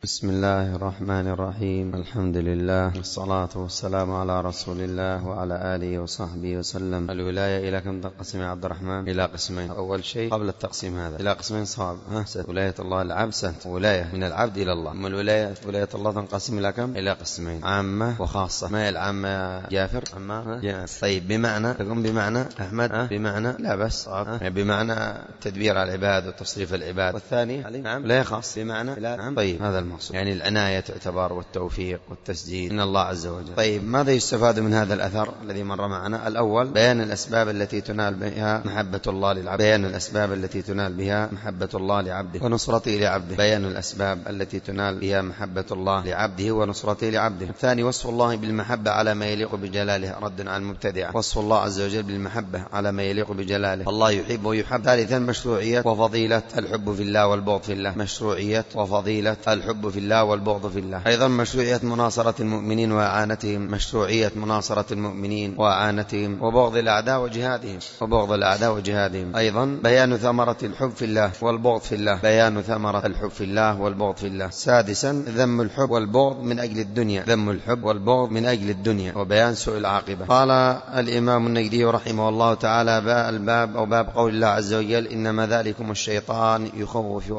بسم الله الرحمن الرحيم. الحمد لله والصلاة والسلام على رسول الله وعلى آله وصحبه وسلم. الولاية إلى كم تنقسم يا عبد الرحمن؟ إلى قسمين. أول شيء قبل التقسيم هذا إلى قسمين صعب. ولاية الله العبد ولاية من العبد إلى الله. أما ولاية الله تنقسم إلى كم؟ إلى قسمين، عامة وخاصة. ما هي العامة يا جافر؟ طيب بمعنى تقوم بمعنى أحمد بمعنى لا بس بمعنى تدبير العباد وتصريف العباد. والثاني نعم لا خاص بمعنى لا نعم. طيب هذا المقصود، يعني العناية تعتبر والتوفيق والتسديد من الله عز وجل. طيب ماذا يستفاد من هذا الأثر الذي مر معنا؟ الأول بيان الأسباب التي تنال بها محبة الله للعبد، بيان الأسباب التي تنال بها محبة الله لعبده ونصرته لعبده، بيان الأسباب التي تنال بها محبة الله لعبده ونصرته لعبده. الثاني وصف الله بالمحبة على ما يليق بجلاله، رد على المبتدعة. وصف الله عز وجل بالمحبة على ما يليق بجلاله، الله يحب ويحب. ثالثا مشروعية وفضيلة الحب في الله والبغض في الله، مشروعية وفضيلة الحب في الله والبغض في الله. أيضا مشروعية مناصرة المؤمنين وإعانتهم، مشروعية مناصرة المؤمنين وإعانتهم، وبغض الأعداء وجهادهم، وبغض الأعداء وجهادهم. أيضا بيان ثمرة الحب في الله والبغض في الله، بيان ثمرة الحب في الله والبغض في الله. سادسا ذم الحب والبغض من أجل الدنيا، ذم الحب والبغض من أجل الدنيا وبيان سوء العاقبة. قال الإمام النجدي رحمه الله تعالى الباب أو باب قول الله عز وجل إنما ذلكم الشيطان يخوف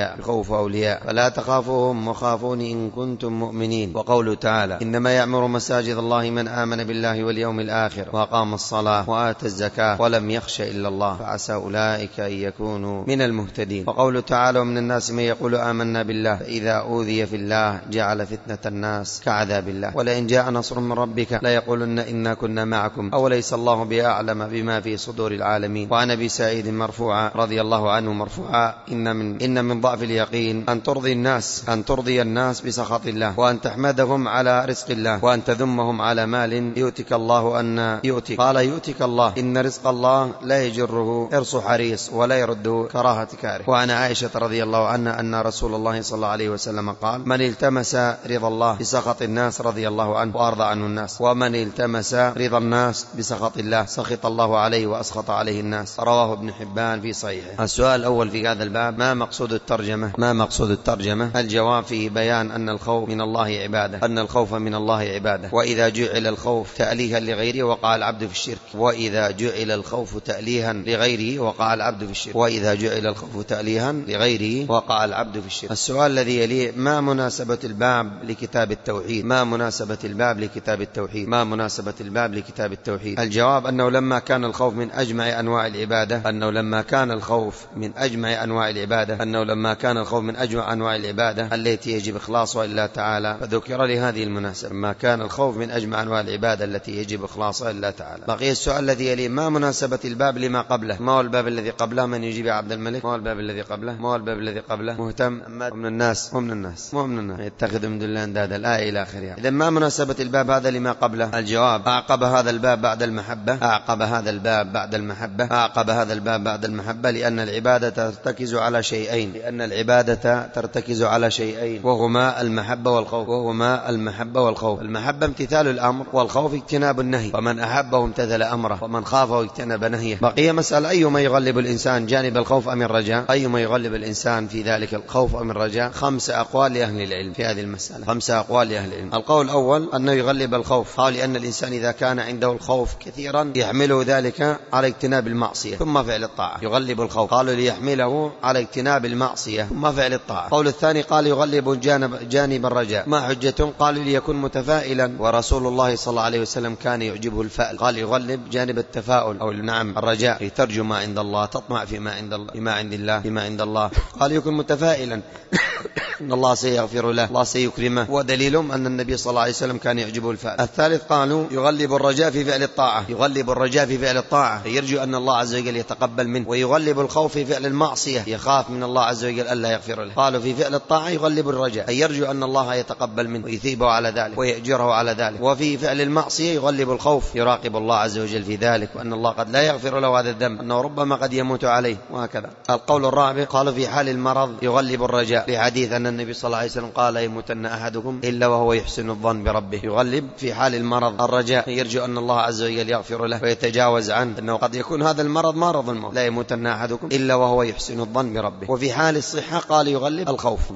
أولياء فلا تخافوهم وخافون إن كنتم مؤمنين. وقوله تعالى إنما يعمر مساجد الله من آمن بالله واليوم الآخر وأقام الصلاة وآتى الزكاة ولم يخش إلا الله فعسى أولئك أن يكونوا من المهتدين. وقوله تعالى ومن الناس من يقول آمنا بالله فإذا أوذي في الله جعل فتنة الناس كعذاب الله ولئن جاء نصر من ربك ليقولن إنا كنا معكم أوليس الله بأعلم بما في صدور العالمين. وعن أبي سعيد مرفوعا رضي الله عنه مرفوعا إن من ضعف اليقين أن ترضي الناس بسخط الله، وأن تحمدهم على رزق الله، وأن تذمهم على مال يؤتك الله أن يؤتك. قال يؤتك الله إن رزق الله لا يجره حرص حريص ولا يرده كراهة كاره. وعن عائشة رضي الله عنها أن رسول الله صلى الله عليه وسلم قال من التمس رضا الله بسخط الناس رضي الله عنه وأرضى عنه الناس، ومن التمس رضا الناس بسخط الله سخط الله عليه وأسخط عليه الناس. رواه ابن حبان في صحيحه. السؤال الأول في هذا الباب ما مقصود الترجمة؟ الجواب فيه بيان أن الخوف من الله عبادة، أن الخوف من الله عبادة، وإذا جعل الخوف تأليها لغيره وقع العبد في الشرك، وإذا جعل الخوف تأليها لغيره وقع العبد في الشرك، وإذا جعل الخوف تأليها لغيره وقع العبد في الشرك. السؤال الذي يليه ما مناسبة الباب لكتاب التوحيد؟ ما مناسبة الباب لكتاب التوحيد؟ ما مناسبة الباب لكتاب التوحيد؟ الجواب أنه لما كان الخوف من أجمع أنواع العبادة، أنه لما كان الخوف من أجمع أنواع العبادة التي يجب إخلاصها لله تعالى فذكر لهذه المناسبة، ما كان الخوف من أجمع أنواع العبادة التي يجب إخلاصها لله تعالى. بقي السؤال الذي يليه ما مناسبة الباب لما قبله؟ ما هو الباب الذي قبله؟ من يجيب يا عبد الملك؟ ما هو الباب الذي قبله؟ مهتم ومن الناس يتخذ من دون الله أندادا الآية إلى آخرها. إذن ما مناسبة الباب هذا لما قبله؟ الجواب أعقب هذا الباب بعد المحبة، لأن العبادة ترتكز على شيئين وهما المحبة والخوف. المحبة امتثال الأمر، والخوف اجتناب النهي، فمن أحبه امتثل أمره ومن خافه اجتنب نهيه. بقي مسألة أيما يغلب الإنسان جانب الخوف أم الرجاء؟ أيما يغلب الإنسان في ذلك الخوف أم الرجاء؟ 5 أقوال لأهل العلم في هذه المسألة، 5 أقوال لأهل العلم. القول الأول أنه يغلب الخوف، قال لأن الإنسان إذا كان عنده الخوف كثيرا يحمله ذلك على اجتناب المعصية ثم فعل الطاعة. يغلب الخوف قالوا ليحمله على اجتناب المعصية ثم فعل الطاعة. القول الثاني قال يغلب جانب الرجاء. ما حجة؟ قالوا ليكون متفائلا، ورسول الله صلى الله عليه وسلم كان يعجبه الفأل، قال يغلب جانب التفاؤل أو الرجاء، ترجو ما عند الله، تطمع فيما عند الله. قال يكون متفائلا إن الله سيغفر له، الله سيكرمه، ودليلهم أن النبي صلى الله عليه وسلم كان يعجبه الفأل. الثالث قالوا يغلب الرجاء في فعل الطاعة، يرجو أن الله عز وجل يتقبل منه، ويغلب الخوف في فعل المعصية، يخاف من الله عز وجل ألا يغفر له. قالوا في فعل الطاعة يغلب الرجاء، أي يرجو أن الله يتقبل منه ويثيبه على ذلك ويأجره على ذلك. وفي فعل المعصية يغلب الخوف، يراقب الله عز وجل في ذلك، وأن الله قد لا يغفر له هذا الذنب، أنه ربما قد يموت عليه، وهكذا. القول الرابع قالوا في حال المرض يغلب الرجاء، لحديث أن النبي صلى الله عليه وسلم قال لا يموتن أحدكم إلا وهو يحسن الظن بربه. يغلب في حال المرض الرجاء، يرجو أن الله عز وجل يغفر له ويتجاوز عنه، أنه قد يكون هذا المرض مرض الموت، لا يموتن أحدكم إلا وهو يحسن الظن بربه. وفي حال الصحة قال يغلب الخوف، في حال الصحة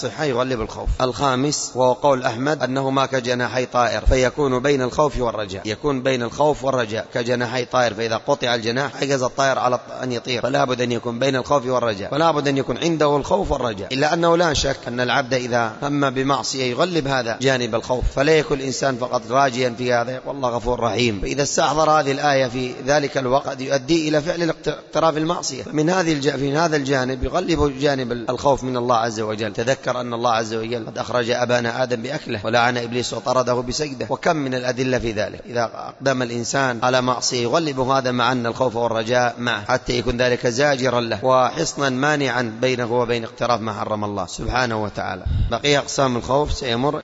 الصحة يغلب الخوف. الخامس وهو قول أحمد أنه ما كجناحي طائر، فيكون بين الخوف والرجاء، يكون بين الخوف والرجاء كجناحي طائر، فإذا قطع الجناح عجز الطائر على أن يطير، فلا بد أن يكون بين الخوف والرجاء، فلا بد أن يكون عنده الخوف والرجاء. إلا أنه لا شك أن العبد إذا هم بمعصية يغلب هذا جانب الخوف، فلا يكون الإنسان فقط راجيا في هذا والله غفور رحيم. فإذا استحضر هذه الآية في ذلك الوقت يؤدي إلى فعل اقتراف المعصية، في هذا الجانب يغلب جانب الخوف من الله عز وجل. تذكر أن الله عز وجل قد أخرج أبانا آدم بأكله ولعن إبليس وطرده بسجده، وكم من الأدلة في ذلك. إذا أقدم الإنسان على معصية يغلب هذا مع أن الخوف والرجاء معه، حتى يكون ذلك زاجرا له وحصنا مانعا بينه وبين اقتراف ما حرم الله سبحانه وتعالى. بقي أقسام الخوف سيمر